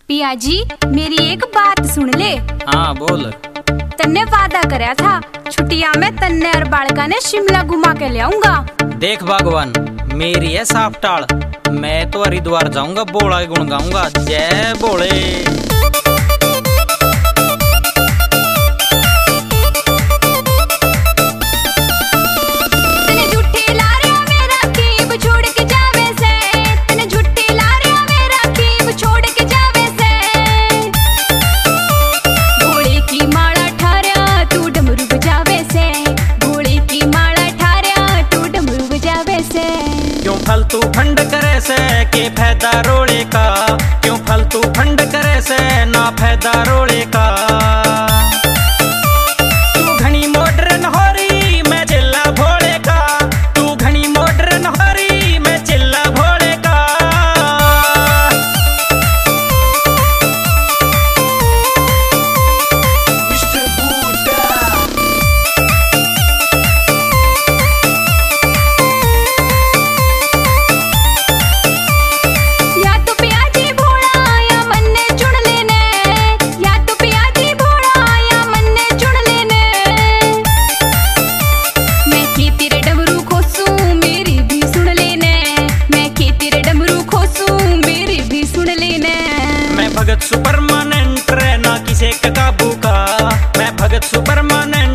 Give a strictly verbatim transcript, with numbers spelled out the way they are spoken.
पिया जी मेरी एक बात सुन ले। हाँ बोल। तन्ने वादा करया था छुट्टिया में तन्ने और बालका ने शिमला घुमा के ले आऊंगा। देख भगवान मेरी है साफ टाल, मैं तो हरिद्वार जाऊंगा, बोला गुण गाऊंगा, जय बोले। फालतू फंड करे से के फायदा रोले का, क्यों फालतू फंड करे से ना फायदा रोले का। तू घनी मॉडर्न हो रही मैं चिल्ला भोले का, तू घनी मॉडर्न हो रही मैं चिल्ला भोले का। भगत सुपरमानेंट रहना किसे काबू का, मैं भगत सुपरमानेंट